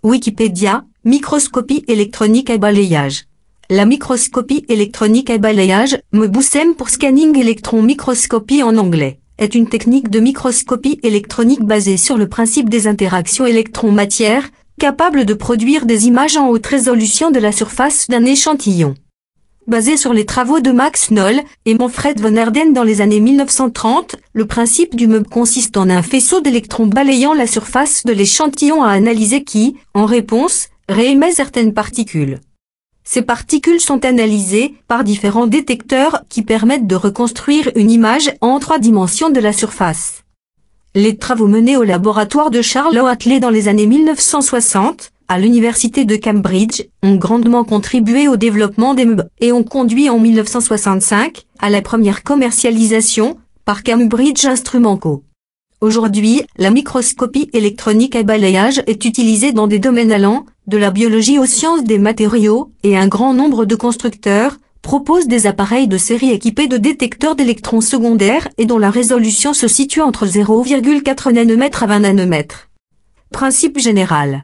Wikipédia, microscopie électronique à balayage. La microscopie électronique à balayage, MBUSM pour Scanning Electron Microscopy en anglais, est une technique de microscopie électronique basée sur le principe des interactions électron-matière, capable de produire des images en haute résolution de la surface d'un échantillon. Basé sur les travaux de Max Noll et Manfred von Herden dans les années 1930, le principe du MUB consiste en un faisceau d'électrons balayant la surface de l'échantillon à analyser qui, en réponse, réémet certaines particules. Ces particules sont analysées par différents détecteurs qui permettent de reconstruire une image en 3 dimensions de la surface. Les travaux menés au laboratoire de Charles Oatley dans les années 1960, à l'université de Cambridge, ont grandement contribué au développement des MUB et ont conduit en 1965 à la première commercialisation par Cambridge Instruments Co. Aujourd'hui, la microscopie électronique à balayage est utilisée dans des domaines allant de la biologie aux sciences des matériaux, et un grand nombre de constructeurs proposent des appareils de série équipés de détecteurs d'électrons secondaires et dont la résolution se situe entre 0,4 nanomètres à 20 nanomètres. Principe général.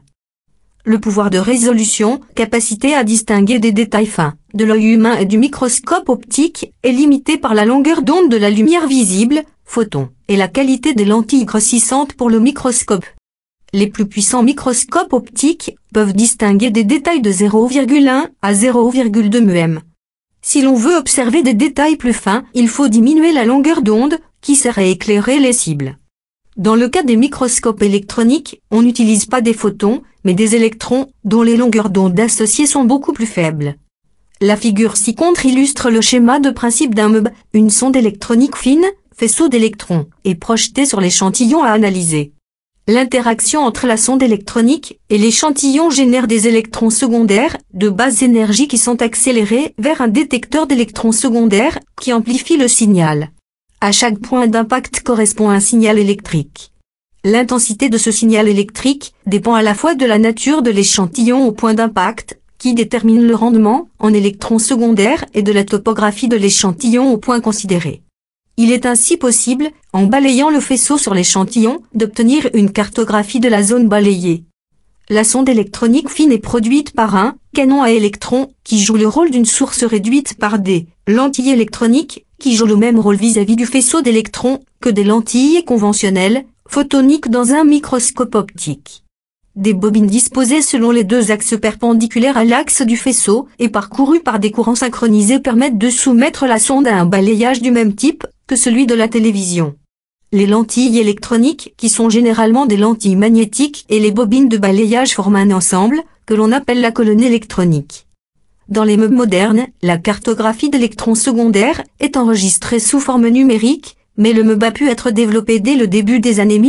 Le pouvoir de résolution, capacité à distinguer des détails fins, de l'œil humain et du microscope optique, est limité par la longueur d'onde de la lumière visible, photons, et la qualité des lentilles grossissantes pour le microscope. Les plus puissants microscopes optiques peuvent distinguer des détails de 0,1 à 0,2 μm. Si l'on veut observer des détails plus fins, il faut diminuer la longueur d'onde, qui sert à éclairer les cibles. Dans le cas des microscopes électroniques, on n'utilise pas des photons, mais des électrons, dont les longueurs d'onde associées sont beaucoup plus faibles. La figure ci-contre illustre le schéma de principe d'un MUB, une sonde électronique fine, faisceau d'électrons, est projetée sur l'échantillon à analyser. L'interaction entre la sonde électronique et l'échantillon génère des électrons secondaires, de basse énergie qui sont accélérés vers un détecteur d'électrons secondaires, qui amplifie le signal. À chaque point d'impact correspond un signal électrique. L'intensité de ce signal électrique dépend à la fois de la nature de l'échantillon au point d'impact, qui détermine le rendement en électrons secondaires, et de la topographie de l'échantillon au point considéré. Il est ainsi possible, en balayant le faisceau sur l'échantillon, d'obtenir une cartographie de la zone balayée. La sonde électronique fine est produite par un canon à électrons, qui joue le rôle d'une source réduite par des lentilles électroniques, qui jouent le même rôle vis-à-vis du faisceau d'électrons que des lentilles conventionnelles, photoniques dans un microscope optique. Des bobines disposées selon les 2 axes perpendiculaires à l'axe du faisceau et parcourues par des courants synchronisés permettent de soumettre la sonde à un balayage du même type que celui de la télévision. Les lentilles électroniques, qui sont généralement des lentilles magnétiques, et les bobines de balayage forment un ensemble, que l'on appelle la colonne électronique. Dans les MUB modernes, la cartographie d'électrons secondaires est enregistrée sous forme numérique, mais le MUB a pu être développé dès le début des années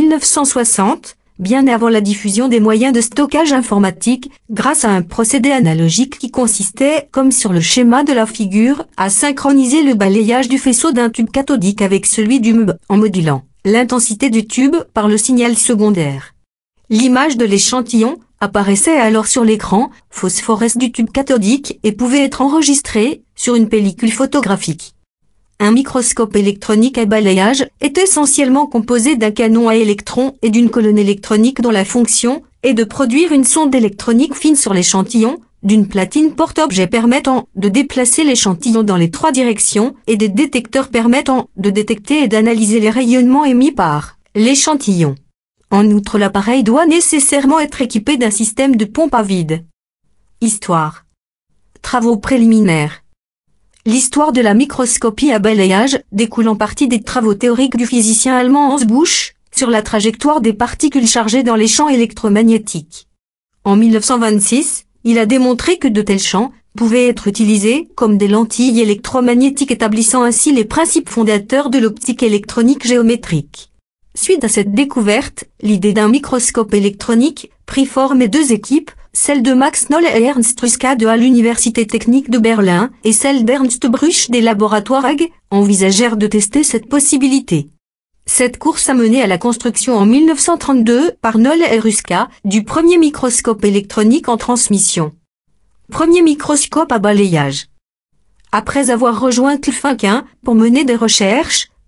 1960, bien avant la diffusion des moyens de stockage informatique, grâce à un procédé analogique qui consistait, comme sur le schéma de la figure, à synchroniser le balayage du faisceau d'un tube cathodique avec celui du MUB, en modulant l'intensité du tube par le signal secondaire. L'image de l'échantillon apparaissait alors sur l'écran phosphorescent du tube cathodique et pouvait être enregistrée sur une pellicule photographique. Un microscope électronique à balayage est essentiellement composé d'un canon à électrons et d'une colonne électronique dont la fonction est de produire une sonde électronique fine sur l'échantillon, d'une platine porte-objet permettant de déplacer l'échantillon dans les 3 directions et des détecteurs permettant de détecter et d'analyser les rayonnements émis par l'échantillon. En outre, l'appareil doit nécessairement être équipé d'un système de pompe à vide. Histoire. Travaux préliminaires. L'histoire de la microscopie à balayage découle en partie des travaux théoriques du physicien allemand Hans Busch sur la trajectoire des particules chargées dans les champs électromagnétiques. En 1926, il a démontré que de tels champs pouvaient être utilisés comme des lentilles électromagnétiques, établissant ainsi les principes fondateurs de l'optique électronique géométrique. Suite à cette découverte, l'idée d'un microscope électronique prit forme et 2 équipes, celle de Max Noll et Ernst Ruska à l'Université technique de Berlin, et celle d'Ernst Brüch des laboratoires Hague, envisagèrent de tester cette possibilité. Cette course a mené à la construction en 1932 par Noll et Ruska du premier microscope électronique en transmission. Premier microscope à balayage. Après avoir rejoint Klfinken pour mener des recherches,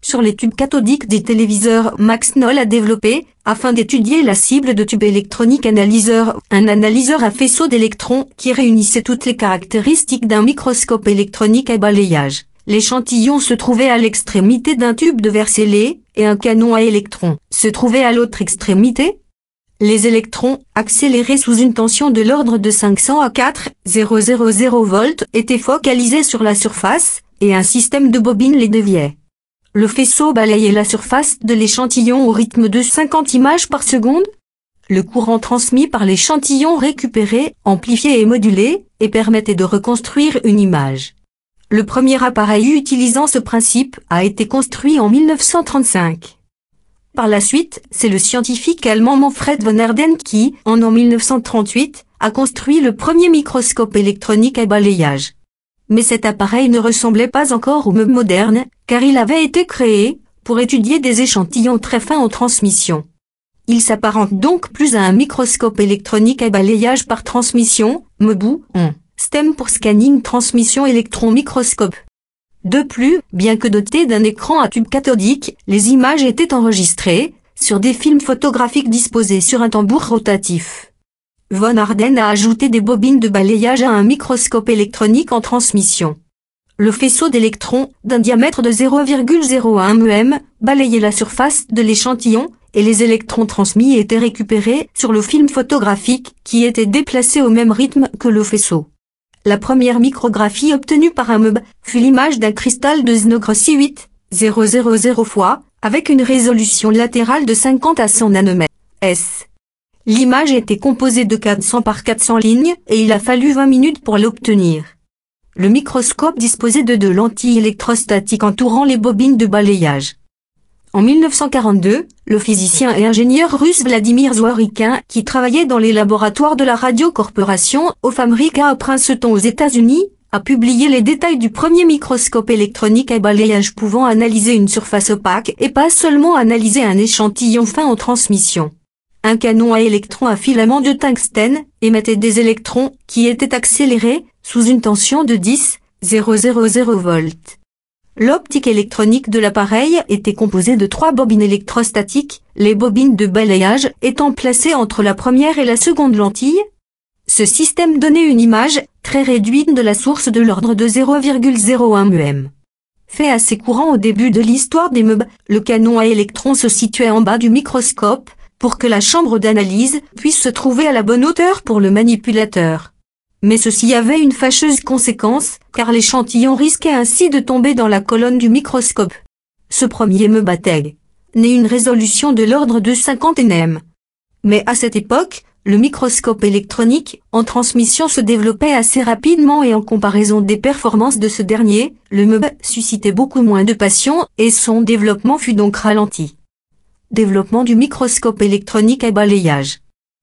sur les tubes cathodiques des téléviseurs. Max Knoll a développé, afin d'étudier la cible de tube électronique analyseur, un analyseur à faisceau d'électrons qui réunissait toutes les caractéristiques d'un microscope électronique à balayage. L'échantillon se trouvait à l'extrémité d'un tube de verre scellé, et un canon à électrons se trouvait à l'autre extrémité. Les électrons, accélérés sous une tension de l'ordre de 500 à 4,000 volts, étaient focalisés sur la surface, et un système de bobines les déviait. Le faisceau balayait la surface de l'échantillon au rythme de 50 images par seconde. Le courant transmis par l'échantillon récupéré, amplifié et modulé, et permettait de reconstruire une image. Le premier appareil utilisant ce principe a été construit en 1935. Par la suite, c'est le scientifique allemand Manfred von Erdőn qui, en 1938, a construit le premier microscope électronique à balayage. Mais cet appareil ne ressemblait pas encore au meuble moderne, car il avait été créé pour étudier des échantillons très fins en transmission. Il s'apparente donc plus à un microscope électronique à balayage par transmission, MOBU, STEM pour Scanning Transmission Électron Microscope. De plus, bien que doté d'un écran à tube cathodique, les images étaient enregistrées sur des films photographiques disposés sur un tambour rotatif. Von Erdőn a ajouté des bobines de balayage à un microscope électronique en transmission. Le faisceau d'électrons, d'un diamètre de 0,01 mm, balayait la surface de l'échantillon, et les électrons transmis étaient récupérés sur le film photographique, qui était déplacé au même rythme que le faisceau. La première micrographie obtenue par un MOB fut l'image d'un cristal de Snogrossi 8,000 fois, avec une résolution latérale de 50 à 100 nanomètres. L'image était composée de 400 par 400 lignes, et il a fallu 20 minutes pour l'obtenir. Le microscope disposait de 2 lentilles électrostatiques entourant les bobines de balayage. En 1942, le physicien et ingénieur russe Vladimir Zworykin, qui travaillait dans les laboratoires de la Radio Corporation of America à Princeton aux États-Unis, a publié les détails du premier microscope électronique à balayage pouvant analyser une surface opaque et pas seulement analyser un échantillon fin en transmission. Un canon à électrons à filament de tungstène émettait des électrons qui étaient accélérés sous une tension de 10,000 volts. L'optique électronique de l'appareil était composée de 3 bobines électrostatiques, les bobines de balayage étant placées entre la première et la seconde lentille. Ce système donnait une image très réduite de la source de l'ordre de 0,01 mm. Fait assez courant au début de l'histoire des meubles, le canon à électrons se situait en bas du microscope pour que la chambre d'analyse puisse se trouver à la bonne hauteur pour le manipulateur. Mais ceci avait une fâcheuse conséquence, car l'échantillon risquait ainsi de tomber dans la colonne du microscope. Ce premier MOB avait une résolution de l'ordre de 50 nm. Mais à cette époque, le microscope électronique en transmission se développait assez rapidement et en comparaison des performances de ce dernier, le MOB suscitait beaucoup moins de passion et son développement fut donc ralenti. Développement du microscope électronique à balayage.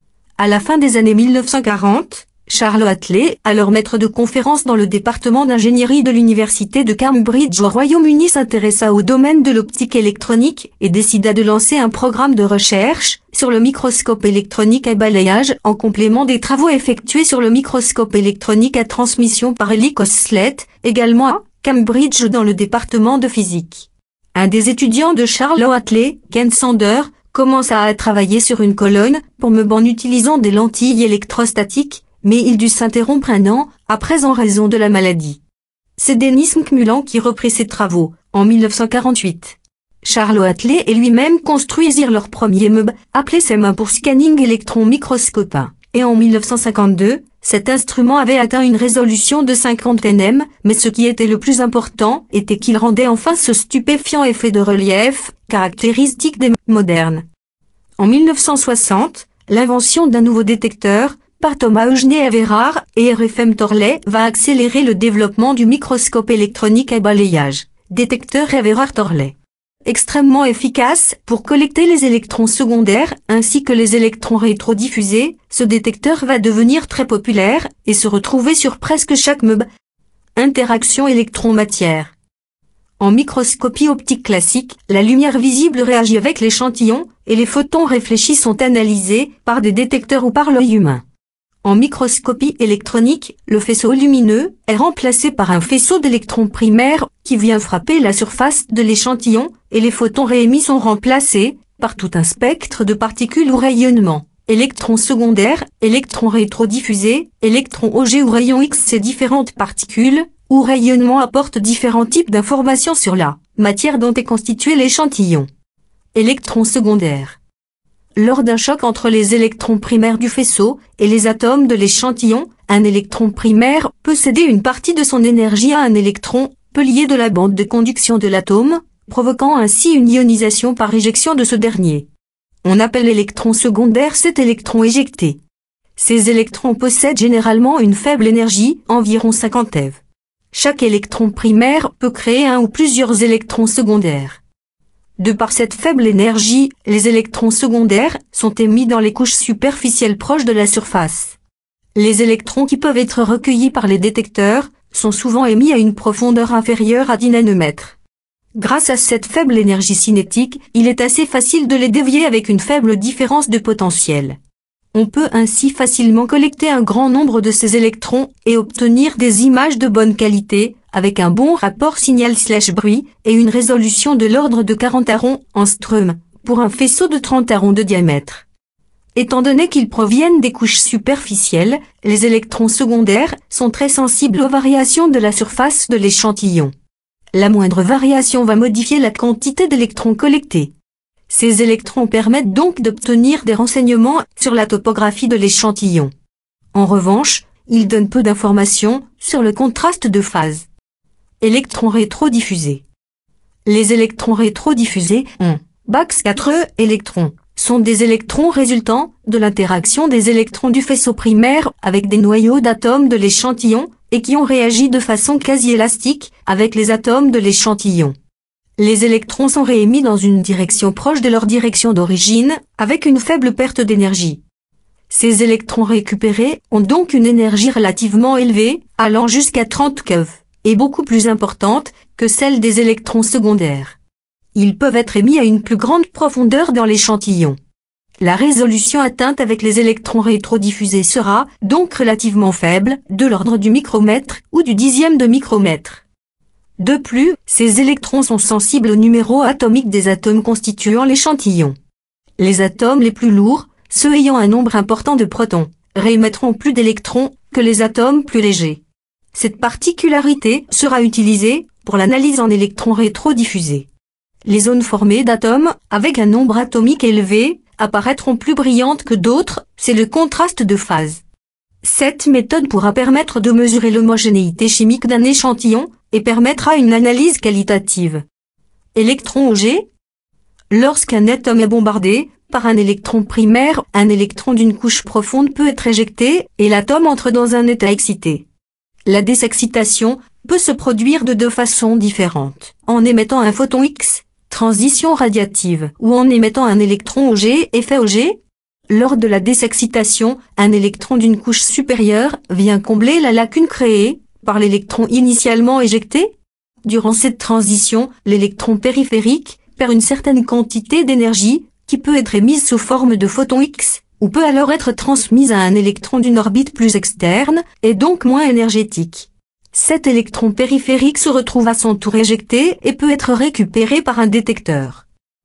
À la fin des années 1940, Charles Attlee, alors maître de conférences dans le département d'ingénierie de l'université de Cambridge au Royaume-Uni, s'intéressa au domaine de l'optique électronique et décida de lancer un programme de recherche sur le microscope électronique à balayage en complément des travaux effectués sur le microscope électronique à transmission par Ely Koslett, également à Cambridge dans le département de physique. Un des étudiants de Charles Attlee, Ken Sander, commença à travailler sur une colonne pour MOB en utilisant des lentilles électrostatiques, mais il dut s'interrompre un an après en raison de la maladie. C'est Dennis McMullen qui reprit ses travaux, en 1948. Charles Attlee et lui-même construisirent leur premier MOB, appelé SEM pour Scanning Electron Microscope, et en 1952, cet instrument avait atteint une résolution de 50 nm, mais ce qui était le plus important était qu'il rendait enfin ce stupéfiant effet de relief, caractéristique des MOB modernes. En 1960, l'invention d'un nouveau détecteur, par Thomas Eugene Everard et R.F.M. Torley, va accélérer le développement du microscope électronique à balayage, détecteur Everard-Torley. Extrêmement efficace pour collecter les électrons secondaires ainsi que les électrons rétrodiffusés, ce détecteur va devenir très populaire et se retrouver sur presque chaque MOB. Interaction électron-matière. En microscopie optique classique, la lumière visible réagit avec l'échantillon et les photons réfléchis sont analysés par des détecteurs ou par l'œil humain. En microscopie électronique, le faisceau lumineux est remplacé par un faisceau d'électrons primaires qui vient frapper la surface de l'échantillon, et les photons réémis sont remplacés par tout un spectre de particules ou rayonnements. Électrons secondaires, électrons rétrodiffusés, électrons Auger ou rayons X. Ces différentes particules ou rayonnements apportent différents types d'informations sur la matière dont est constitué l'échantillon. Électrons secondaires. Lors d'un choc entre les électrons primaires du faisceau et les atomes de l'échantillon, un électron primaire peut céder une partie de son énergie à un électron peu lié de la bande de conduction de l'atome, provoquant ainsi une ionisation par éjection de ce dernier. On appelle l'électron secondaire cet électron éjecté. Ces électrons possèdent généralement une faible énergie, environ 50 eV. Chaque électron primaire peut créer un ou plusieurs électrons secondaires. De par cette faible énergie, les électrons secondaires sont émis dans les couches superficielles proches de la surface. Les électrons qui peuvent être recueillis par les détecteurs sont souvent émis à une profondeur inférieure à 10 nanomètres. Grâce à cette faible énergie cinétique, il est assez facile de les dévier avec une faible différence de potentiel. On peut ainsi facilement collecter un grand nombre de ces électrons et obtenir des images de bonne qualité, avec un bon rapport signal/bruit et une résolution de l'ordre de 40 arons angström, pour un faisceau de 30 arons de diamètre. Étant donné qu'ils proviennent des couches superficielles, les électrons secondaires sont très sensibles aux variations de la surface de l'échantillon. La moindre variation va modifier la quantité d'électrons collectés. Ces électrons permettent donc d'obtenir des renseignements sur la topographie de l'échantillon. En revanche, ils donnent peu d'informations sur le contraste de phase. Électrons rétrodiffusés. Les électrons rétrodiffusés, BAX 4 électrons, sont des électrons résultant de l'interaction des électrons du faisceau primaire avec des noyaux d'atomes de l'échantillon et qui ont réagi de façon quasi élastique avec les atomes de l'échantillon. Les électrons sont réémis dans une direction proche de leur direction d'origine, avec une faible perte d'énergie. Ces électrons récupérés ont donc une énergie relativement élevée, allant jusqu'à 30 keV, et beaucoup plus importante que celle des électrons secondaires. Ils peuvent être émis à une plus grande profondeur dans l'échantillon. La résolution atteinte avec les électrons rétrodiffusés sera donc relativement faible, de l'ordre du micromètre ou du dixième de micromètre. De plus, ces électrons sont sensibles au numéro atomique des atomes constituant l'échantillon. Les atomes les plus lourds, ceux ayant un nombre important de protons, réémettront plus d'électrons que les atomes plus légers. Cette particularité sera utilisée pour l'analyse en électrons rétrodiffusés. Les zones formées d'atomes avec un nombre atomique élevé apparaîtront plus brillantes que d'autres, c'est le contraste de phase. Cette méthode pourra permettre de mesurer l'homogénéité chimique d'un échantillon et permettra une analyse qualitative. Électron Auger. Lorsqu'un atome est bombardé par un électron primaire, un électron d'une couche profonde peut être éjecté et l'atome entre dans un état excité. La désexcitation peut se produire de deux façons différentes, en émettant un photon X, transition radiative, ou en émettant un électron Auger, effet Auger. Lors de la désexcitation, un électron d'une couche supérieure vient combler la lacune créée par l'électron initialement éjecté. Durant cette transition, l'électron périphérique perd une certaine quantité d'énergie qui peut être émise sous forme de photon X, ou peut alors être transmise à un électron d'une orbite plus externe, et donc moins énergétique. Cet électron périphérique se retrouve à son tour éjecté et peut être récupéré par un détecteur.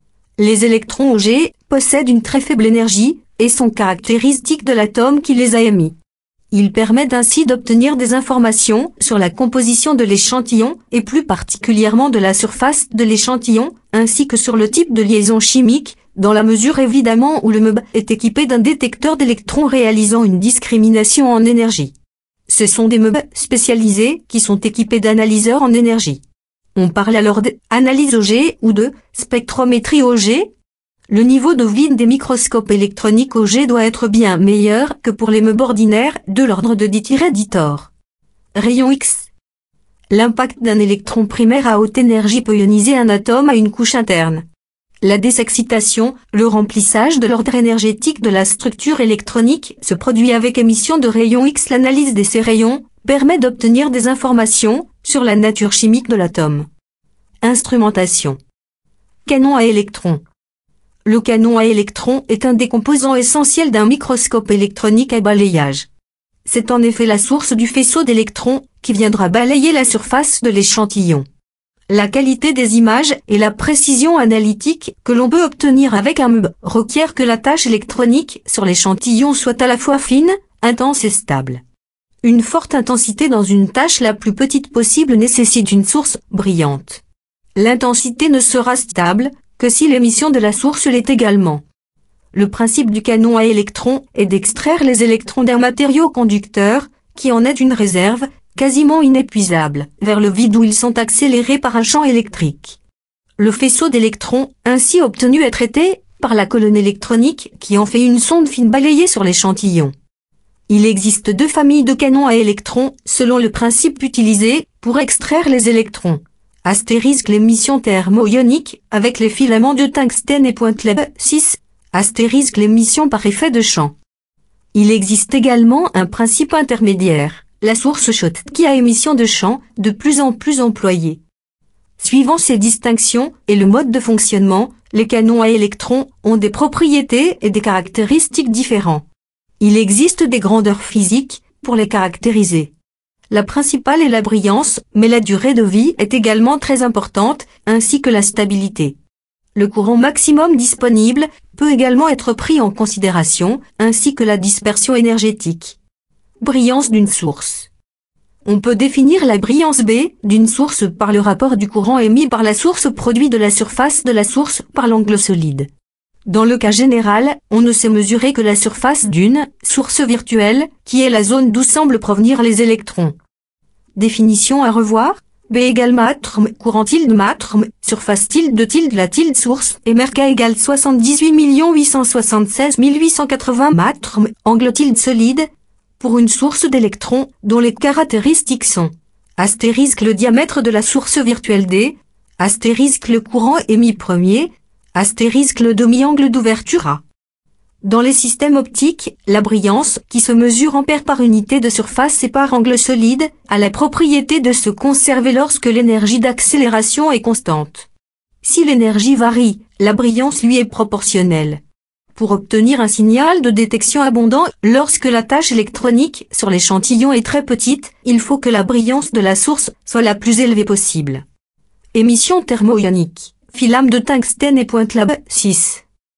Les électrons Auger possèdent une très faible énergie et sont caractéristiques de l'atome qui les a émis. Ils permettent ainsi d'obtenir des informations sur la composition de l'échantillon et plus particulièrement de la surface de l'échantillon, ainsi que sur le type de liaison chimique, dans la mesure évidemment où le MEB est équipé d'un détecteur d'électrons réalisant une discrimination en énergie. Ce sont des MEB spécialisés qui sont équipés d'analyseurs en énergie. On parle alors d'analyse Auger ou de spectrométrie Auger. Le niveau de vide des microscopes électroniques Auger doit être bien meilleur que pour les MEB ordinaires, de l'ordre de 10-10 torr. Rayon X. L'impact d'un électron primaire à haute énergie peut ioniser un atome à une couche interne. La désexcitation, le remplissage de l'ordre énergétique de la structure électronique se produit avec émission de rayons X. L'analyse de ces rayons permet d'obtenir des informations sur la nature chimique de l'atome. Instrumentation. Canon à électrons. Le canon à électrons est un des composants essentiels d'un microscope électronique à balayage. C'est en effet la source du faisceau d'électrons qui viendra balayer la surface de l'échantillon. La qualité des images et la précision analytique que l'on peut obtenir avec un MEB requiert que la tâche électronique sur l'échantillon soit à la fois fine, intense et stable. Une forte intensité dans une tâche la plus petite possible nécessite une source brillante. L'intensité ne sera stable que si l'émission de la source l'est également. Le principe du canon à électrons est d'extraire les électrons d'un matériau conducteur, qui en est une réserve, quasiment inépuisable, vers le vide où ils sont accélérés par un champ électrique. Le faisceau d'électrons, ainsi obtenu est traité par la colonne électronique qui en fait une sonde fine balayée sur l'échantillon. Il existe deux familles de canons à électrons selon le principe utilisé pour extraire les électrons. Astérisque l'émission thermo-ionique avec les filaments de tungstène et pointe Leb 6, astérisque l'émission par effet de champ. Il existe également un principe intermédiaire, la source Schottky à émission de champ, de plus en plus employée. Suivant ces distinctions et le mode de fonctionnement, les canons à électrons ont des propriétés et des caractéristiques différents. Il existe des grandeurs physiques pour les caractériser. La principale est la brillance, mais la durée de vie est également très importante, ainsi que la stabilité. Le courant maximum disponible peut également être pris en considération, ainsi que la dispersion énergétique. Brillance d'une source. On peut définir la brillance B d'une source par le rapport du courant émis par la source produit de la surface de la source par l'angle solide. Dans le cas général, on ne sait mesurer que la surface d'une source virtuelle, qui est la zone d'où semblent provenir les électrons. Définition à revoir. B égale matrm, courant tilde matrm, surface tilde la tilde source, et merca égale 78 876 880 matrm, angle tilde solide, pour une source d'électrons, dont les caractéristiques sont astérisque le diamètre de la source virtuelle D, astérisque le courant émis premier, astérisque le demi-angle d'ouverture A. Dans les systèmes optiques, la brillance, qui se mesure ampère par unité de surface et par angle solide, a la propriété de se conserver lorsque l'énergie d'accélération est constante. Si l'énergie varie, la brillance lui est proportionnelle. Pour obtenir un signal de détection abondant, lorsque la tâche électronique sur l'échantillon est très petite, il faut que la brillance de la source soit la plus élevée possible. Émission thermo-ionique, filame de tungstène et pointe Lab 6.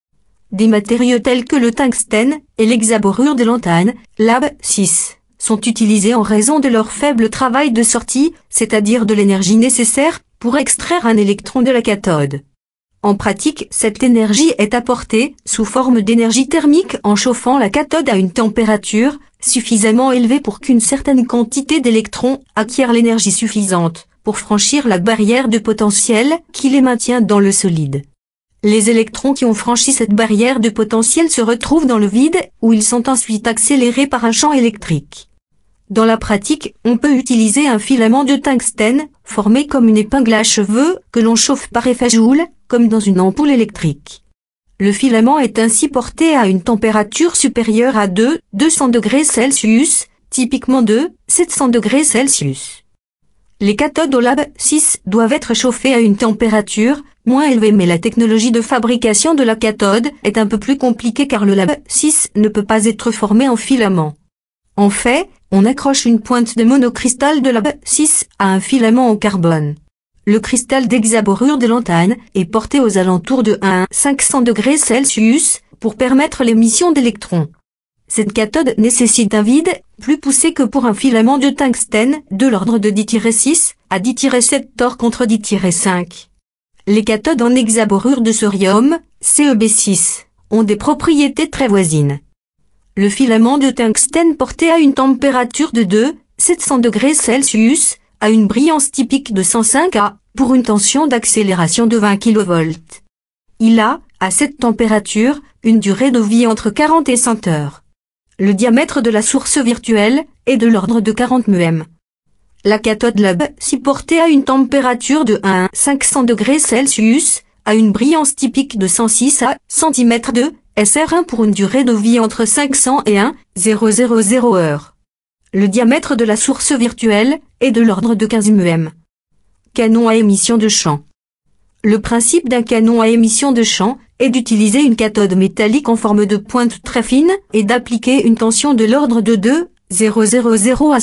Des matériaux tels que le tungstène et l'hexaborure de lantane, Lab 6, sont utilisés en raison de leur faible travail de sortie, c'est-à-dire de l'énergie nécessaire pour extraire un électron de la cathode. En pratique, cette énergie est apportée sous forme d'énergie thermique en chauffant la cathode à une température suffisamment élevée pour qu'une certaine quantité d'électrons acquiert l'énergie suffisante pour franchir la barrière de potentiel qui les maintient dans le solide. Les électrons qui ont franchi cette barrière de potentiel se retrouvent dans le vide, où ils sont ensuite accélérés par un champ électrique. Dans la pratique, on peut utiliser un filament de tungstène, formé comme une épingle à cheveux, que l'on chauffe par effet Joule, comme dans une ampoule électrique. Le filament est ainsi porté à une température supérieure à 200 degrés Celsius, typiquement 700 degrés Celsius. Les cathodes au Lab 6 doivent être chauffées à une température moins élevée, mais la technologie de fabrication de la cathode est un peu plus compliquée car le Lab 6 ne peut pas être formé en filament. En fait, on accroche une pointe de monocristal de Lab 6 à un filament en carbone. Le cristal d'hexaborure de lantane est porté aux alentours de 500 degrés Celsius pour permettre l'émission d'électrons. Cette cathode nécessite un vide plus poussé que pour un filament de tungstène, de l'ordre de 10-6 à 10-7 torr contre 10-5. Les cathodes en hexaborure de cerium, CeB6, ont des propriétés très voisines. Le filament de tungstène porté à une température de 700 degrés Celsius a une brillance typique de 105 A, pour une tension d'accélération de 20 kV. Il a, à cette température, une durée de vie entre 40 et 100 heures. Le diamètre de la source virtuelle est de l'ordre de 40 μm. La cathode Lab, si portée à une température de 500 degrés Celsius, a une brillance typique de 106 à cm2, SR1 pour une durée de vie entre 500 et 1,000 heures. Le diamètre de la source virtuelle est de l'ordre de 15 μm. Canon à émission de champ. Le principe d'un canon à émission de champ est d'utiliser une cathode métallique en forme de pointe très fine et d'appliquer une tension de l'ordre de 2 0,000 à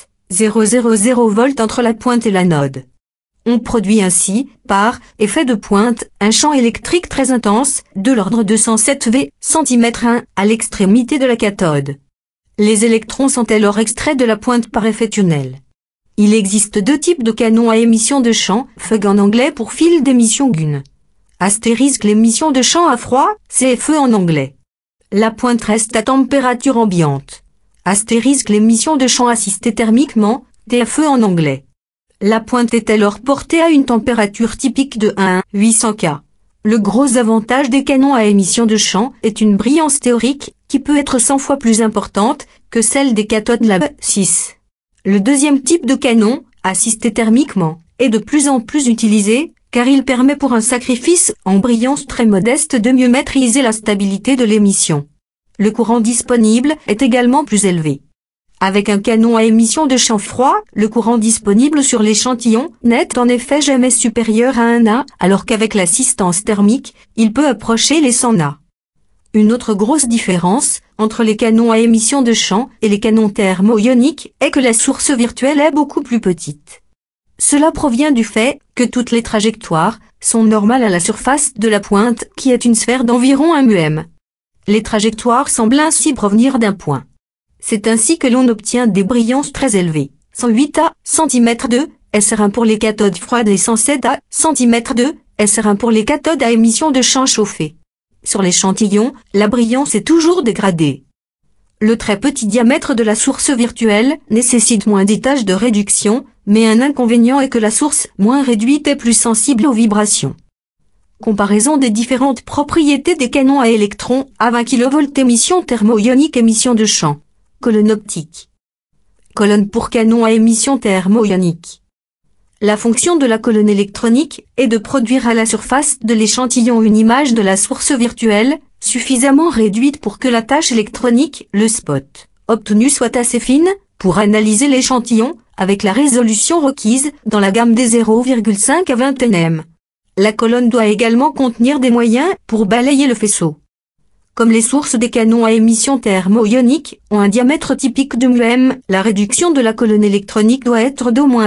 7,000 volts entre la pointe et l'anode. On produit ainsi, par effet de pointe, un champ électrique très intense, de l'ordre de 107 V cm1 à l'extrémité de la cathode. Les électrons sont alors extraits de la pointe par effet tunnel. Il existe deux types de canons à émission de champ, FEG en anglais pour fil d'émission GUN. Astérisque l'émission de champ à froid, CFE en anglais. La pointe reste à température ambiante. Astérisque l'émission de champ assistée thermiquement, TFE en anglais. La pointe est alors portée à une température typique de 1,800 K. Le gros avantage des canons à émission de champ est une brillance théorique qui peut être 100 fois plus importante que celle des cathodes Lab 6. Le deuxième type de canon, assisté thermiquement, est de plus en plus utilisé car il permet pour un sacrifice en brillance très modeste de mieux maîtriser la stabilité de l'émission. Le courant disponible est également plus élevé. Avec un canon à émission de champ froid, le courant disponible sur l'échantillon n'est en effet jamais supérieur à 1 A, alors qu'avec l'assistance thermique, il peut approcher les 100 A. Une autre grosse différence entre les canons à émission de champ et les canons thermo-ioniques est que la source virtuelle est beaucoup plus petite. Cela provient du fait que toutes les trajectoires sont normales à la surface de la pointe qui est une sphère d'environ 1 μm. Les trajectoires semblent ainsi provenir d'un point. C'est ainsi que l'on obtient des brillances très élevées, 108 A cm2, SR1 pour les cathodes froides et 107 A cm2, SR1 pour les cathodes à émission de champ chauffé. Sur l'échantillon, la brillance est toujours dégradée. Le très petit diamètre de la source virtuelle nécessite moins d'étages de réduction, mais un inconvénient est que la source moins réduite est plus sensible aux vibrations. Comparaison des différentes propriétés des canons à électrons à 20 kV émission thermo-ionique émission de champ. Colonne optique. Colonne pour canon à émission thermo-ionique. La fonction de la colonne électronique est de produire à la surface de l'échantillon une image de la source virtuelle, suffisamment réduite pour que la tache électronique, le spot, obtenu soit assez fine, pour analyser l'échantillon, avec la résolution requise, dans la gamme des 0,5 à 20 nm. La colonne doit également contenir des moyens pour balayer le faisceau. Comme les sources des canons à émission thermo-ionique ont un diamètre typique de μm, la réduction de la colonne électronique doit être d'au moins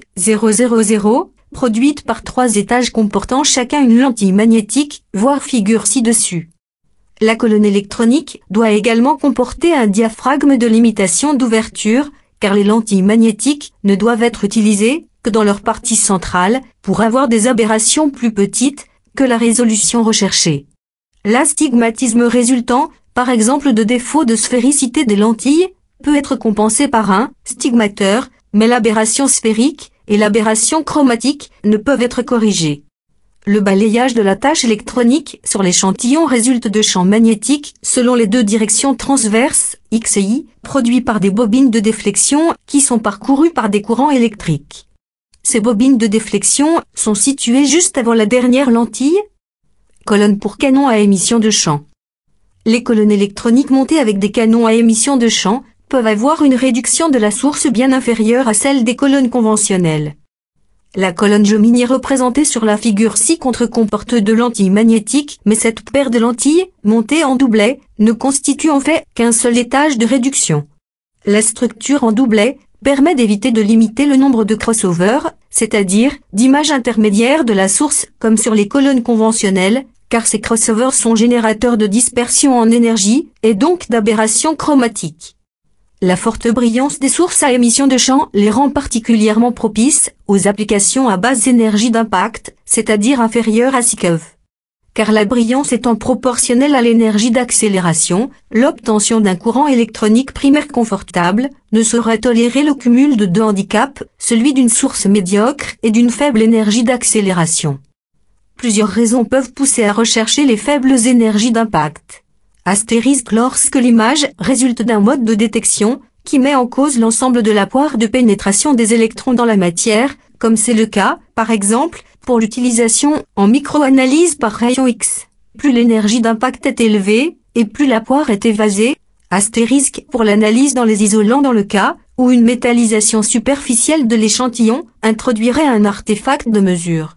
20,000, produite par 3 étages comportant chacun une lentille magnétique, voir figure ci-dessus. La colonne électronique doit également comporter un diaphragme de limitation d'ouverture, car les lentilles magnétiques ne doivent être utilisées que dans leur partie centrale, pour avoir des aberrations plus petites que la résolution recherchée. L'astigmatisme résultant, par exemple de défaut de sphéricité des lentilles, peut être compensé par un stigmateur, mais l'aberration sphérique et l'aberration chromatique ne peuvent être corrigées. Le balayage de la tache électronique sur l'échantillon résulte de champs magnétiques selon les deux directions transverses, X et Y, produits par des bobines de déflexion qui sont parcourues par des courants électriques. Ces bobines de déflexion sont situées juste avant la dernière lentille. Colonne pour canon à émission de champ. Les colonnes électroniques montées avec des canons à émission de champ peuvent avoir une réduction de la source bien inférieure à celle des colonnes conventionnelles. La colonne Gemini représentée sur la figure ci-contre comporte 2 lentilles magnétiques, mais cette paire de lentilles, montée en doublet, ne constitue en fait qu'un seul étage de réduction. La structure en doublet permet d'éviter de limiter le nombre de crossovers, c'est-à-dire d'images intermédiaires de la source comme sur les colonnes conventionnelles, car ces crossovers sont générateurs de dispersion en énergie et donc d'aberration chromatique. La forte brillance des sources à émission de champ les rend particulièrement propices aux applications à basse énergie d'impact, c'est-à-dire inférieure à 6 keV. Car la brillance étant proportionnelle à l'énergie d'accélération, l'obtention d'un courant électronique primaire confortable ne saurait tolérer le cumul de 2 handicaps, celui d'une source médiocre et d'une faible énergie d'accélération. Plusieurs raisons peuvent pousser à rechercher les faibles énergies d'impact. Astérisque lorsque l'image résulte d'un mode de détection qui met en cause l'ensemble de la poire de pénétration des électrons dans la matière, comme c'est le cas, par exemple, pour l'utilisation en microanalyse par rayon X. Plus l'énergie d'impact est élevée, et plus la poire est évasée. Astérisque pour l'analyse dans les isolants dans le cas où une métallisation superficielle de l'échantillon introduirait un artefact de mesure.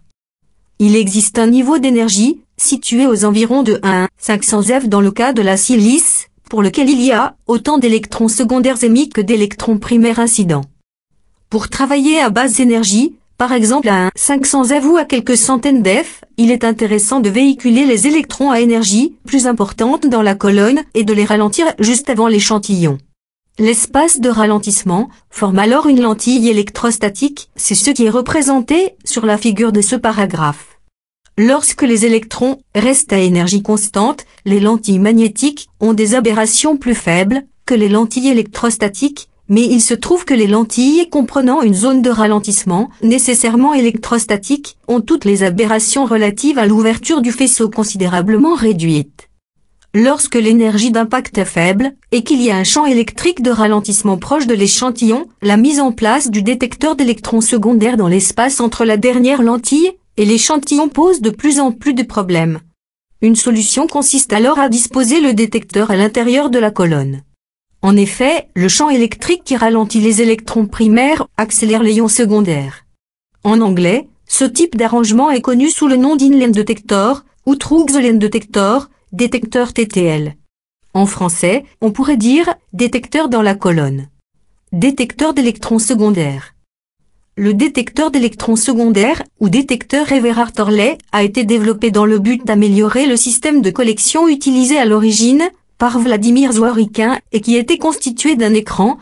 Il existe un niveau d'énergie, situé aux environs de 1,500 F dans le cas de la silice, pour lequel il y a autant d'électrons secondaires émis que d'électrons primaires incidents. Pour travailler à basse énergie, par exemple à un 500 eV ou à quelques centaines d'F, il est intéressant de véhiculer les électrons à énergie plus importante dans la colonne et de les ralentir juste avant l'échantillon. L'espace de ralentissement forme alors une lentille électrostatique, c'est ce qui est représenté sur la figure de ce paragraphe. Lorsque les électrons restent à énergie constante, les lentilles magnétiques ont des aberrations plus faibles que les lentilles électrostatiques, mais il se trouve que les lentilles comprenant une zone de ralentissement, nécessairement électrostatique, ont toutes les aberrations relatives à l'ouverture du faisceau considérablement réduites. Lorsque l'énergie d'impact est faible, et qu'il y a un champ électrique de ralentissement proche de l'échantillon, la mise en place du détecteur d'électrons secondaires dans l'espace entre la dernière lentille et l'échantillon pose de plus en plus de problèmes. Une solution consiste alors à disposer le détecteur à l'intérieur de la colonne. En effet, le champ électrique qui ralentit les électrons primaires accélère les ions secondaires. En anglais, ce type d'arrangement est connu sous le nom d'inline detector ou through-the-line detector, détecteur TTL. En français, on pourrait dire détecteur dans la colonne. Détecteur d'électrons secondaires. Le détecteur d'électrons secondaires, ou détecteur Everard-Thorley, a été développé dans le but d'améliorer le système de collection utilisé à l'origine par Vladimir Zworykin et qui était constitué d'un écran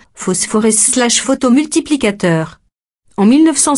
phosphorescence/photomultiplicateur. En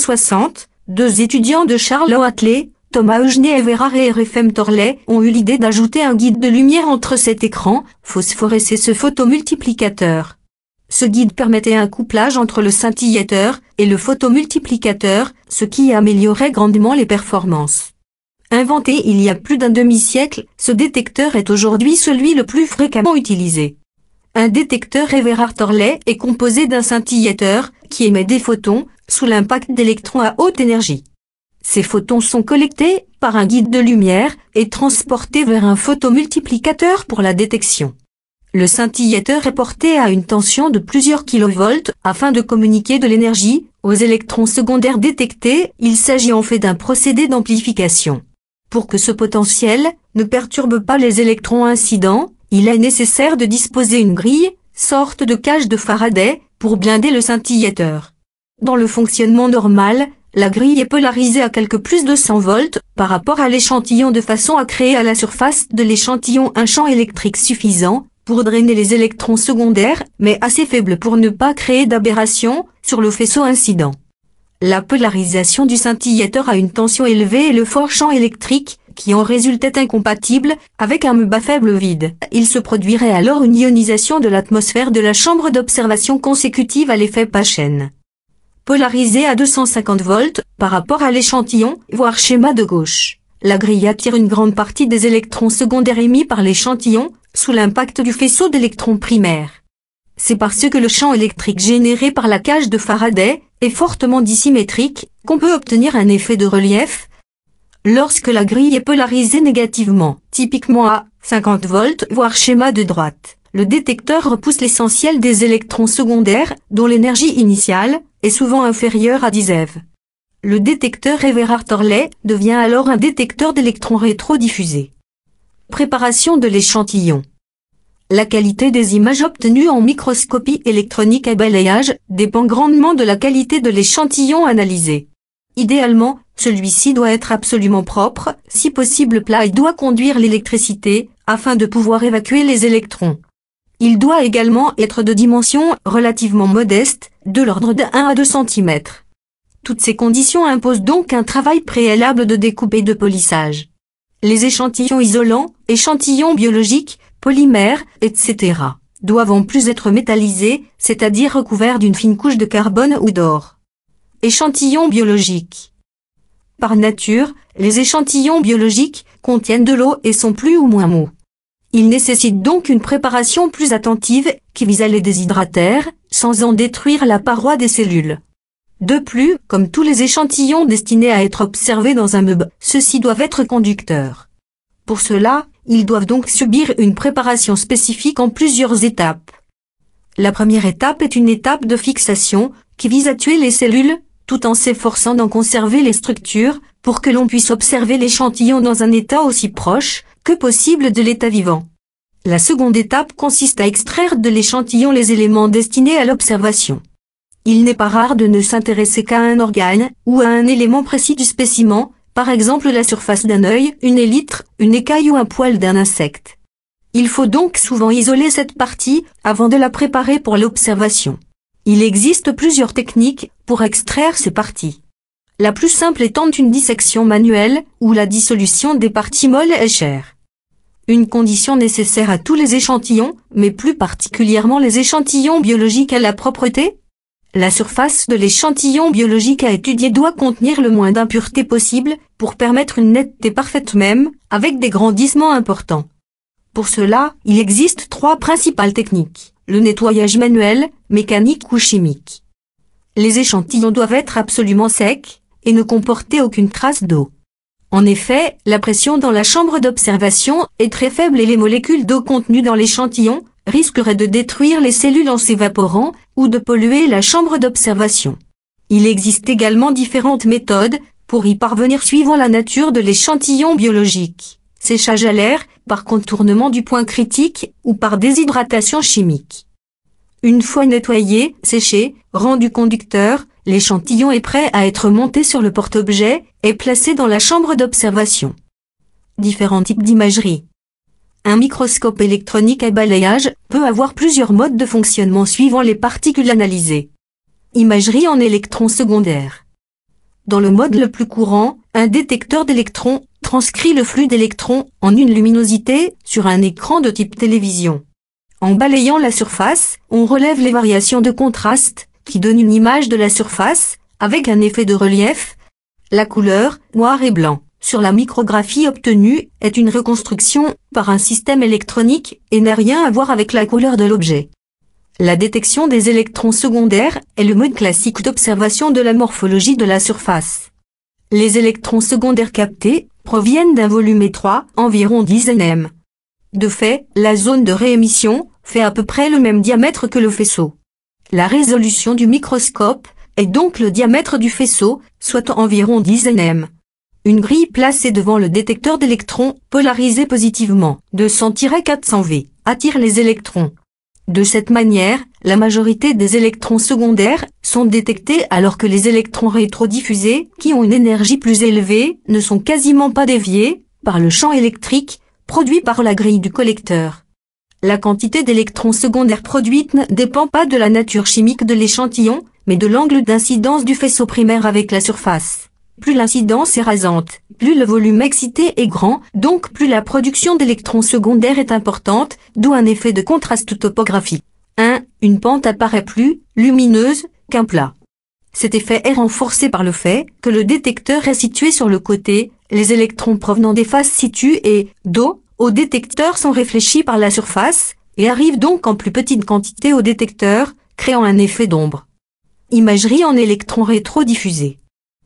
1960, deux étudiants de Charles Hartley, Thomas Eugene Everard et R.F.M. Thorley, ont eu l'idée d'ajouter un guide de lumière entre cet écran phosphorescence et ce photomultiplicateur. Ce guide permettait un couplage entre le scintillateur et le photomultiplicateur, ce qui améliorait grandement les performances. Inventé il y a plus d'un demi-siècle, ce détecteur est aujourd'hui celui le plus fréquemment utilisé. Un détecteur Everard-Thorley est composé d'un scintillateur qui émet des photons sous l'impact d'électrons à haute énergie. Ces photons sont collectés par un guide de lumière et transportés vers un photomultiplicateur pour la détection. Le scintillateur est porté à une tension de plusieurs kilovolts afin de communiquer de l'énergie aux électrons secondaires détectés. Il s'agit en fait d'un procédé d'amplification. Pour que ce potentiel ne perturbe pas les électrons incidents, il est nécessaire de disposer une grille, sorte de cage de Faraday, pour blinder le scintillateur. Dans le fonctionnement normal, la grille est polarisée à quelque plus de 100 volts par rapport à l'échantillon de façon à créer à la surface de l'échantillon un champ électrique suffisant pour drainer les électrons secondaires, mais assez faible pour ne pas créer d'aberration sur le faisceau incident. La polarisation du scintillateur a une tension élevée et le fort champ électrique qui en résultait incompatible avec un bas faible vide. Il se produirait alors une ionisation de l'atmosphère de la chambre d'observation consécutive à l'effet Paschen. Polarisée à 250 volts par rapport à l'échantillon, voir schéma de gauche. La grille attire une grande partie des électrons secondaires émis par l'échantillon sous l'impact du faisceau d'électrons primaires. C'est parce que le champ électrique généré par la cage de Faraday est fortement dissymétrique qu'on peut obtenir un effet de relief. Lorsque la grille est polarisée négativement, typiquement à 50 volts, voir schéma de droite, le détecteur repousse l'essentiel des électrons secondaires, dont l'énergie initiale est souvent inférieure à 10 eV. Le détecteur Everard-Thorley devient alors un détecteur d'électrons rétrodiffusés. Préparation de l'échantillon. La qualité des images obtenues en microscopie électronique à balayage dépend grandement de la qualité de l'échantillon analysé. Idéalement, celui-ci doit être absolument propre, si possible plat et doit conduire l'électricité, afin de pouvoir évacuer les électrons. Il doit également être de dimension relativement modeste, de l'ordre de 1 à 2 cm. Toutes ces conditions imposent donc un travail préalable de découpe et de polissage. Les échantillons isolants, échantillons biologiques, polymères, etc., doivent en plus être métallisés, c'est-à-dire recouverts d'une fine couche de carbone ou d'or. Échantillons biologiques. Par nature, les échantillons biologiques contiennent de l'eau et sont plus ou moins mous. Ils nécessitent donc une préparation plus attentive qui vise à les déshydrater, sans en détruire la paroi des cellules. De plus, comme tous les échantillons destinés à être observés dans un meuble, ceux-ci doivent être conducteurs. Pour cela, ils doivent donc subir une préparation spécifique en plusieurs étapes. La première étape est une étape de fixation, qui vise à tuer les cellules, tout en s'efforçant d'en conserver les structures, pour que l'on puisse observer l'échantillon dans un état aussi proche que possible de l'état vivant. La seconde étape consiste à extraire de l'échantillon les éléments destinés à l'observation. Il n'est pas rare de ne s'intéresser qu'à un organe ou à un élément précis du spécimen, par exemple la surface d'un œil, une élytre, une écaille ou un poil d'un insecte. Il faut donc souvent isoler cette partie avant de la préparer pour l'observation. Il existe plusieurs techniques pour extraire ces parties. La plus simple étant une dissection manuelle ou la dissolution des parties molles et chères. Une condition nécessaire à tous les échantillons, mais plus particulièrement les échantillons biologiques est la propreté. La surface de l'échantillon biologique à étudier doit contenir le moins d'impuretés possible pour permettre une netteté parfaite même, avec des grandissements importants. Pour cela, il existe 3 principales techniques, le nettoyage manuel, mécanique ou chimique. Les échantillons doivent être absolument secs et ne comporter aucune trace d'eau. En effet, la pression dans la chambre d'observation est très faible et les molécules d'eau contenues dans l'échantillon risqueraient de détruire les cellules en s'évaporant ou de polluer la chambre d'observation. Il existe également différentes méthodes pour y parvenir suivant la nature de l'échantillon biologique. Séchage à l'air, par contournement du point critique ou par déshydratation chimique. Une fois nettoyé, séché, rendu conducteur, l'échantillon est prêt à être monté sur le porte-objet et placé dans la chambre d'observation. Différents types d'imagerie. Un microscope électronique à balayage peut avoir plusieurs modes de fonctionnement suivant les particules analysées. Imagerie en électrons secondaires. Dans le mode le plus courant, un détecteur d'électrons transcrit le flux d'électrons en une luminosité sur un écran de type télévision. En balayant la surface, on relève les variations de contraste qui donnent une image de la surface avec un effet de relief. La couleur, noir et blanc, sur la micrographie obtenue est une reconstruction par un système électronique et n'a rien à voir avec la couleur de l'objet. La détection des électrons secondaires est le mode classique d'observation de la morphologie de la surface. Les électrons secondaires captés proviennent d'un volume étroit, environ 10 nm. De fait, la zone de réémission fait à peu près le même diamètre que le faisceau. La résolution du microscope est donc le diamètre du faisceau, soit environ 10 nm. Une grille placée devant le détecteur d'électrons, polarisée positivement, 200-400 V, attire les électrons. De cette manière, la majorité des électrons secondaires sont détectés alors que les électrons rétrodiffusés, qui ont une énergie plus élevée, ne sont quasiment pas déviés par le champ électrique produit par la grille du collecteur. La quantité d'électrons secondaires produites ne dépend pas de la nature chimique de l'échantillon, mais de l'angle d'incidence du faisceau primaire avec la surface. Plus l'incidence est rasante, plus le volume excité est grand, donc plus la production d'électrons secondaires est importante, d'où un effet de contraste topographique. 1. Une pente apparaît plus lumineuse qu'un plat. Cet effet est renforcé par le fait que le détecteur est situé sur le côté, les électrons provenant des faces situées et, dos, au détecteur sont réfléchis par la surface, et arrivent donc en plus petite quantité au détecteur, créant un effet d'ombre. Imagerie en électrons rétrodiffusés.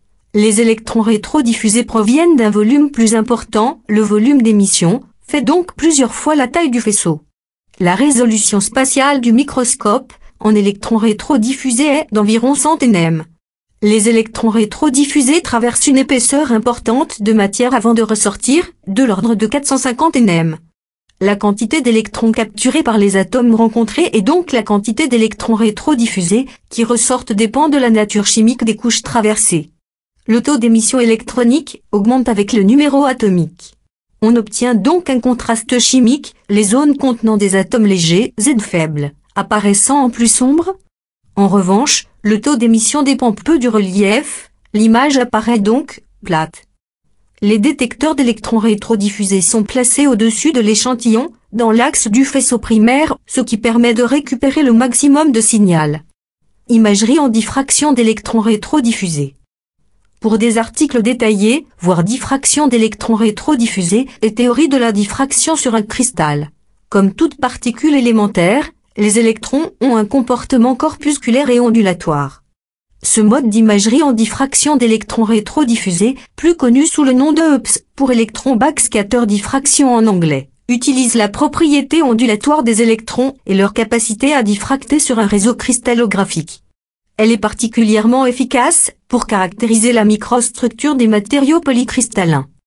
Les électrons rétrodiffusés proviennent d'un volume plus important, le volume d'émission, fait donc plusieurs fois la taille du faisceau. La résolution spatiale du microscope, en électrons rétrodiffusés est d'environ 100 nm. Les électrons rétrodiffusés traversent une épaisseur importante de matière avant de ressortir, de l'ordre de 450 nm. La quantité d'électrons capturés par les atomes rencontrés et donc la quantité d'électrons rétrodiffusés qui ressortent dépend de la nature chimique des couches traversées. Le taux d'émission électronique augmente avec le numéro atomique. On obtient donc un contraste chimique, les zones contenant des atomes légers, Z faibles, apparaissant en plus sombre. En revanche, le taux d'émission dépend peu du relief, l'image apparaît donc plate. Les détecteurs d'électrons rétrodiffusés sont placés au-dessus de l'échantillon, dans l'axe du faisceau primaire, ce qui permet de récupérer le maximum de signal. Imagerie en diffraction d'électrons rétrodiffusés. Pour des articles détaillés, voir diffraction d'électrons rétrodiffusés et théorie de la diffraction sur un cristal. Comme toute particule élémentaire, les électrons ont un comportement corpusculaire et ondulatoire. Ce mode d'imagerie en diffraction d'électrons rétrodiffusés, plus connu sous le nom de EPS, pour électron backscatter diffraction en anglais, utilise la propriété ondulatoire des électrons et leur capacité à diffracter sur un réseau cristallographique. Elle est particulièrement efficace pour caractériser la microstructure des matériaux polycristallins.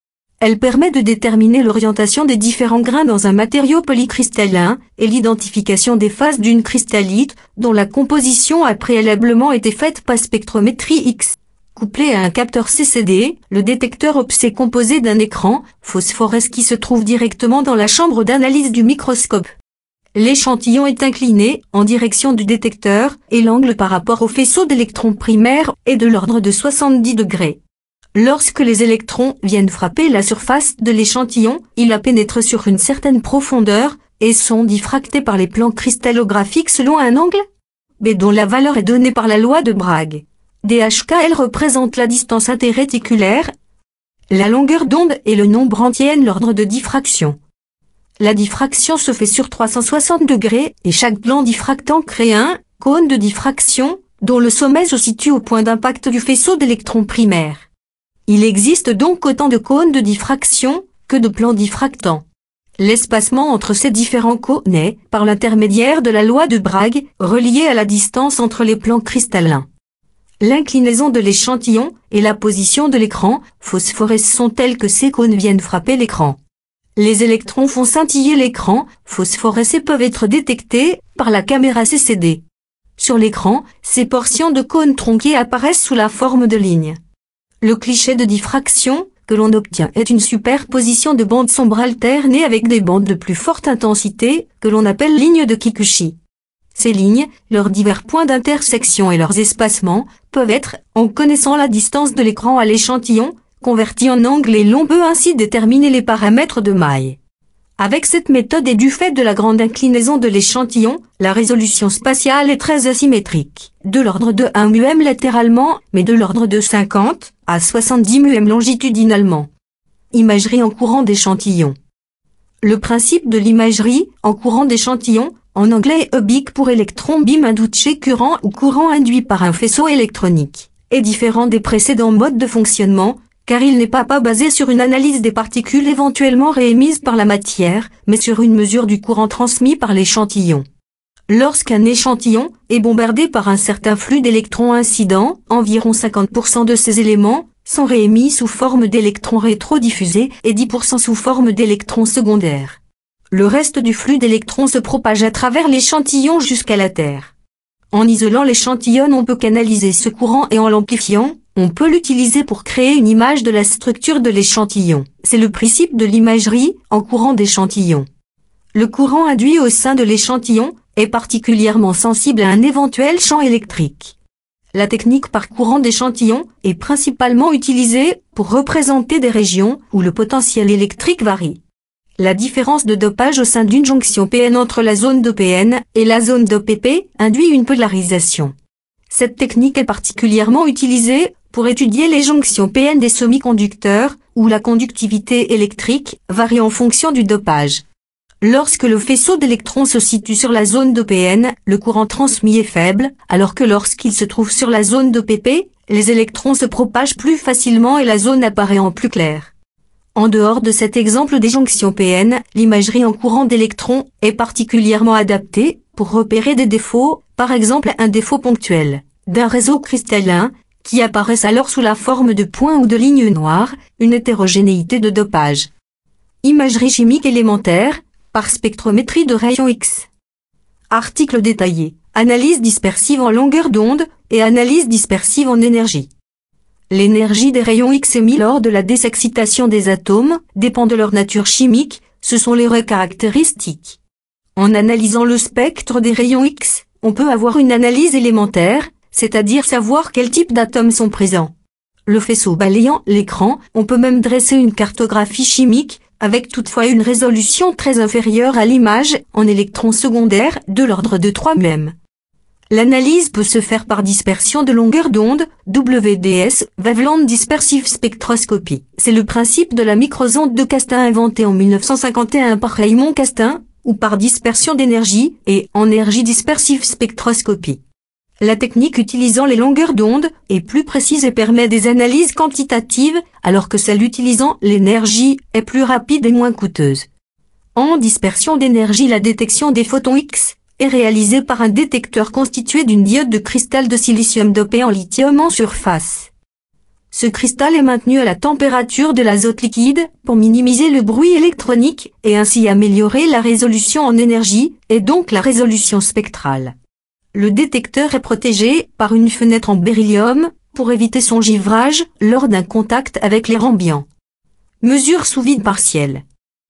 Elle permet de déterminer l'orientation des différents grains dans un matériau polycristallin et l'identification des phases d'une cristallite dont la composition a préalablement été faite par spectrométrie X. Couplé à un capteur CCD, le détecteur OPS est composé d'un écran phosphorescent qui se trouve directement dans la chambre d'analyse du microscope. L'échantillon est incliné en direction du détecteur et l'angle par rapport au faisceau d'électrons primaires est de l'ordre de 70 degrés. Lorsque les électrons viennent frapper la surface de l'échantillon, ils pénètrent sur une certaine profondeur et sont diffractés par les plans cristallographiques selon un angle B dont la valeur est donnée par la loi de Bragg. DHKL représente la distance interréticulaire. La longueur d'onde et le nombre entier l'ordre de diffraction. La diffraction se fait sur 360 degrés et chaque plan diffractant crée un cône de diffraction dont le sommet se situe au point d'impact du faisceau d'électrons primaires. Il existe donc autant de cônes de diffraction que de plans diffractants. L'espacement entre ces différents cônes est, par l'intermédiaire de la loi de Bragg, relié à la distance entre les plans cristallins. L'inclinaison de l'échantillon et la position de l'écran phosphorescent sont telles que ces cônes viennent frapper l'écran. Les électrons font scintiller l'écran phosphorescent et peuvent être détectés par la caméra CCD. Sur l'écran, ces portions de cônes tronqués apparaissent sous la forme de lignes. Le cliché de diffraction que l'on obtient est une superposition de bandes sombres alternées avec des bandes de plus forte intensité que l'on appelle lignes de Kikuchi. Ces lignes, leurs divers points d'intersection et leurs espacements, peuvent être, en connaissant la distance de l'écran à l'échantillon, convertis en angle et l'on peut ainsi déterminer les paramètres de maille. Avec cette méthode et du fait de la grande inclinaison de l'échantillon, la résolution spatiale est très asymétrique, de l'ordre de 1 μm latéralement, mais de l'ordre de 50 à 70 μm longitudinalement. Imagerie en courant d'échantillon. Le principe de l'imagerie en courant d'échantillon, en anglais EBIC pour électron beam induced current ou courant induit par un faisceau électronique, est différent des précédents modes de fonctionnement, car il n'est pas basé sur une analyse des particules éventuellement réémises par la matière, mais sur une mesure du courant transmis par l'échantillon. Lorsqu'un échantillon est bombardé par un certain flux d'électrons incidents, environ 50% de ces éléments sont réémis sous forme d'électrons rétrodiffusés et 10% sous forme d'électrons secondaires. Le reste du flux d'électrons se propage à travers l'échantillon jusqu'à la Terre. En isolant l'échantillon, on peut canaliser ce courant et en l'amplifiant, on peut l'utiliser pour créer une image de la structure de l'échantillon. C'est le principe de l'imagerie en courant d'échantillon. Le courant induit au sein de l'échantillon est particulièrement sensible à un éventuel champ électrique. La technique par courant d'échantillon est principalement utilisée pour représenter des régions où le potentiel électrique varie. La différence de dopage au sein d'une jonction PN entre la zone de PN et la zone de PP induit une polarisation. Cette technique est particulièrement utilisée pour étudier les jonctions PN des semi-conducteurs, où la conductivité électrique varie en fonction du dopage. Lorsque le faisceau d'électrons se situe sur la zone de PN, le courant transmis est faible, alors que lorsqu'il se trouve sur la zone de PP, les électrons se propagent plus facilement et la zone apparaît en plus clair. En dehors de cet exemple des jonctions PN, l'imagerie en courant d'électrons est particulièrement adaptée pour repérer des défauts, par exemple un défaut ponctuel, d'un réseau cristallin, qui apparaissent alors sous la forme de points ou de lignes noires, une hétérogénéité de dopage. Imagerie chimique élémentaire, par spectrométrie de rayons X. Article détaillé. Analyse dispersive en longueur d'onde et analyse dispersive en énergie. L'énergie des rayons X émis lors de la désexcitation des atomes dépend de leur nature chimique, ce sont leurs caractéristiques. En analysant le spectre des rayons X, on peut avoir une analyse élémentaire, c'est-à-dire savoir quel type d'atomes sont présents. Le faisceau balayant l'écran, on peut même dresser une cartographie chimique, avec toutefois une résolution très inférieure à l'image en électrons secondaires de l'ordre de 3 μm. L'analyse peut se faire par dispersion de longueur d'onde, WDS, Wavelength Dispersive Spectroscopy. C'est le principe de la microsonde de Castin inventée en 1951 par Raymond Castin, ou par dispersion d'énergie et énergie dispersive spectroscopie. La technique utilisant les longueurs d'onde est plus précise et permet des analyses quantitatives, alors que celle utilisant l'énergie est plus rapide et moins coûteuse. En dispersion d'énergie, la détection des photons X est réalisée par un détecteur constitué d'une diode de cristal de silicium dopé en lithium en surface. Ce cristal est maintenu à la température de l'azote liquide pour minimiser le bruit électronique et ainsi améliorer la résolution en énergie et donc la résolution spectrale. Le détecteur est protégé par une fenêtre en beryllium pour éviter son givrage lors d'un contact avec l'air ambiant. Mesure sous vide partiel.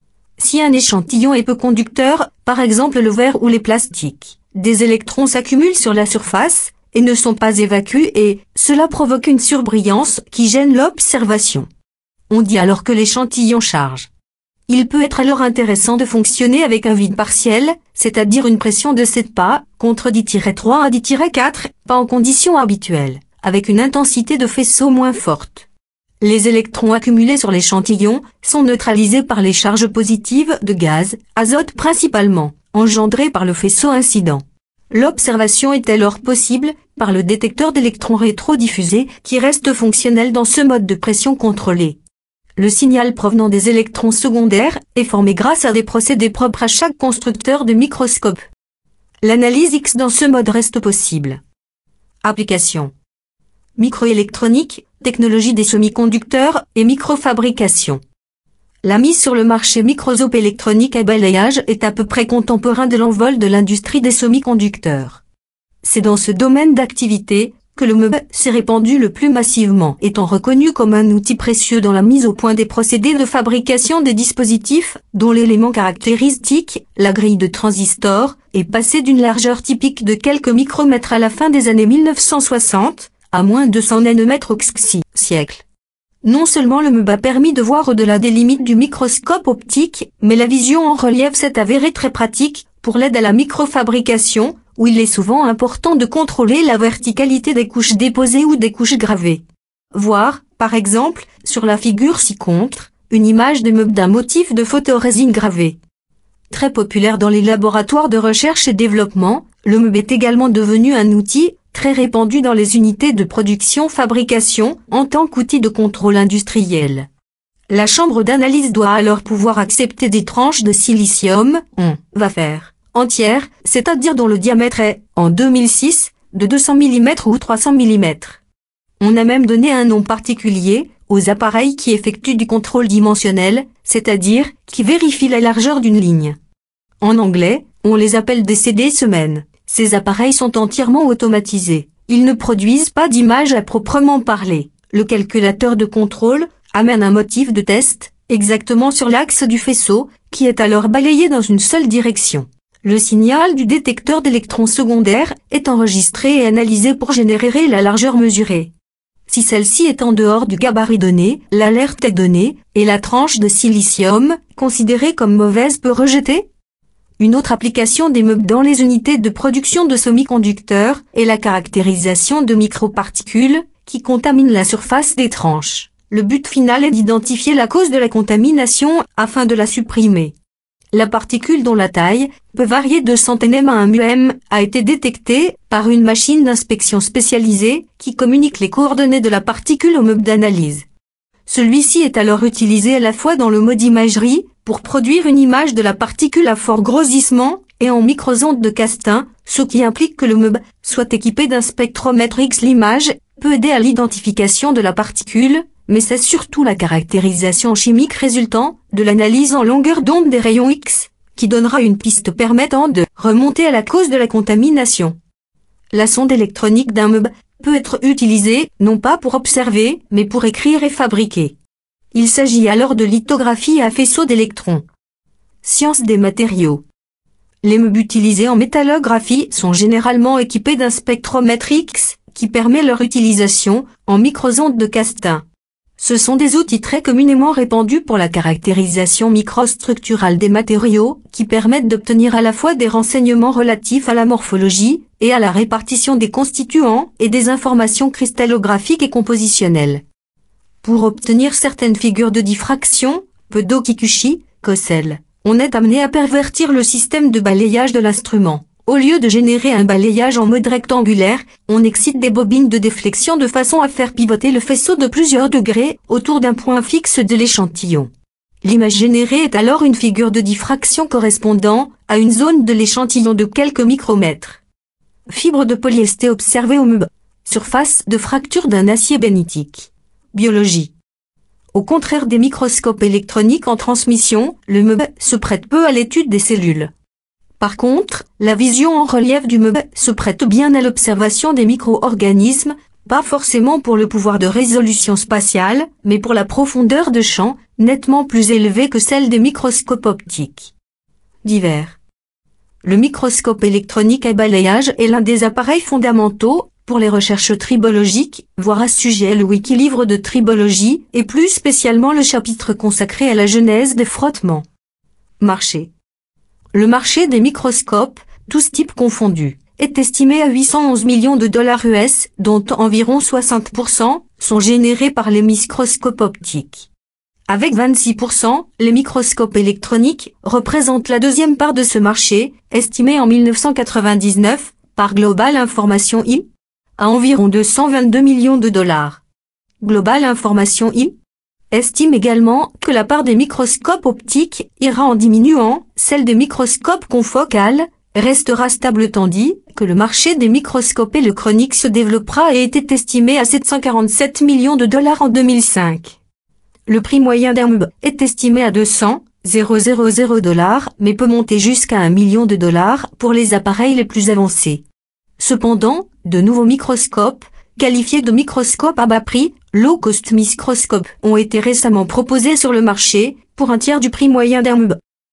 Si un échantillon est peu conducteur, par exemple le verre ou les plastiques, des électrons s'accumulent sur la surface et ne sont pas évacués et cela provoque une surbrillance qui gêne l'observation. On dit alors que l'échantillon charge. Il peut être alors intéressant de fonctionner avec un vide partiel, c'est-à-dire une pression de 7 pas, contre 10-3 à 10-4, pas en conditions habituelles, avec une intensité de faisceau moins forte. Les électrons accumulés sur l'échantillon sont neutralisés par les charges positives de gaz, azote principalement, engendrées par le faisceau incident. L'observation est alors possible par le détecteur d'électrons rétrodiffusés qui reste fonctionnel dans ce mode de pression contrôlée. Le signal provenant des électrons secondaires est formé grâce à des procédés propres à chaque constructeur de microscope. L'analyse X dans ce mode reste possible. Applications. Microélectronique, technologie des semi-conducteurs et microfabrication. La mise sur le marché microscope électronique à balayage est à peu près contemporain de l'envol de l'industrie des semi-conducteurs. C'est dans ce domaine d'activité que le MEB s'est répandu le plus massivement, étant reconnu comme un outil précieux dans la mise au point des procédés de fabrication des dispositifs, dont l'élément caractéristique, la grille de transistors, est passé d'une largeur typique de quelques micromètres à la fin des années 1960, à moins de 100 nanomètres au siècle. Non seulement le MEB a permis de voir au-delà des limites du microscope optique, mais la vision en relief s'est avérée très pratique pour l'aide à la microfabrication, où il est souvent important de contrôler la verticalité des couches déposées ou des couches gravées. Voir, par exemple, sur la figure ci-contre, une image de MEB d'un motif de photorésine gravé. Très populaire dans les laboratoires de recherche et développement, le MEB est également devenu un outil très répandu dans les unités de production-fabrication en tant qu'outil de contrôle industriel. La chambre d'analyse doit alors pouvoir accepter des tranches de silicium, wafer, entières, c'est-à-dire dont le diamètre est, en 2006, de 200 mm ou 300 mm. On a même donné un nom particulier aux appareils qui effectuent du contrôle dimensionnel, c'est-à-dire qui vérifient la largeur d'une ligne. En anglais, on les appelle des CD-semaines. Ces appareils sont entièrement automatisés. Ils ne produisent pas d'image à proprement parler. Le calculateur de contrôle amène un motif de test, exactement sur l'axe du faisceau, qui est alors balayé dans une seule direction. Le signal du détecteur d'électrons secondaires est enregistré et analysé pour générer la largeur mesurée. Si celle-ci est en dehors du gabarit donné, l'alerte est donnée, et la tranche de silicium, considérée comme mauvaise, peut rejeter. Une autre application des MEB dans les unités de production de semi-conducteurs est la caractérisation de microparticules qui contaminent la surface des tranches. Le but final est d'identifier la cause de la contamination afin de la supprimer. La particule dont la taille peut varier de centénèmes à 1 μm a été détectée par une machine d'inspection spécialisée qui communique les coordonnées de la particule au MEB d'analyse. Celui-ci est alors utilisé à la fois dans le mode imagerie, pour produire une image de la particule à fort grossissement, et en microsonde de Castin, ce qui implique que le MEB soit équipé d'un spectromètre X. L'image peut aider à l'identification de la particule, mais c'est surtout la caractérisation chimique résultant de l'analyse en longueur d'onde des rayons X, qui donnera une piste permettant de remonter à la cause de la contamination. La sonde électronique d'un MEB peut être utilisée, non pas pour observer, mais pour écrire et fabriquer. Il s'agit alors de lithographie à faisceau d'électrons. Science des matériaux. Les MEB utilisés en métallographie sont généralement équipés d'un spectromètre X, qui permet leur utilisation en microsonde de Castin. Ce sont des outils très communément répandus pour la caractérisation microstructurale des matériaux, qui permettent d'obtenir à la fois des renseignements relatifs à la morphologie, et à la répartition des constituants, et des informations cristallographiques et compositionnelles. Pour obtenir certaines figures de diffraction, Pedo Kikuchi, Kossel, on est amené à pervertir le système de balayage de l'instrument. Au lieu de générer un balayage en mode rectangulaire, on excite des bobines de déflexion de façon à faire pivoter le faisceau de plusieurs degrés autour d'un point fixe de l'échantillon. L'image générée est alors une figure de diffraction correspondant à une zone de l'échantillon de quelques micromètres. Fibre de polyester observée au MEB. Surface de fracture d'un acier bénitique. biologie. Au contraire des microscopes électroniques en transmission, le MEB se prête peu à l'étude des cellules. Par contre, la vision en relief du MEB se prête bien à l'observation des micro-organismes, pas forcément pour le pouvoir de résolution spatiale, mais pour la profondeur de champ, nettement plus élevée que celle des microscopes optiques. Divers. Le microscope électronique à balayage est l'un des appareils fondamentaux pour les recherches tribologiques, voir à ce sujet le wiki-livre de tribologie, et plus spécialement le chapitre consacré à la genèse des frottements. Marché. Le marché des microscopes, tous types confondus, est estimé à 811 millions de dollars US, dont environ 60% sont générés par les microscopes optiques. Avec 26%, les microscopes électroniques représentent la deuxième part de ce marché, estimé en 1999 par Global Information Inc. à environ 222 millions de dollars. Global Information Inc. estime également que la part des microscopes optiques ira en diminuant, celle des microscopes confocales restera stable tandis que le marché des microscopes électroniques se développera et était estimé à 747 millions de dollars en 2005. Le prix moyen d'un MEB est estimé à 200 000 dollars mais peut monter jusqu'à 1 million de dollars pour les appareils les plus avancés. Cependant, de nouveaux microscopes, qualifiés de microscopes à bas prix, low cost microscopes, ont été récemment proposés sur le marché, pour un tiers du prix moyen d'un MEB.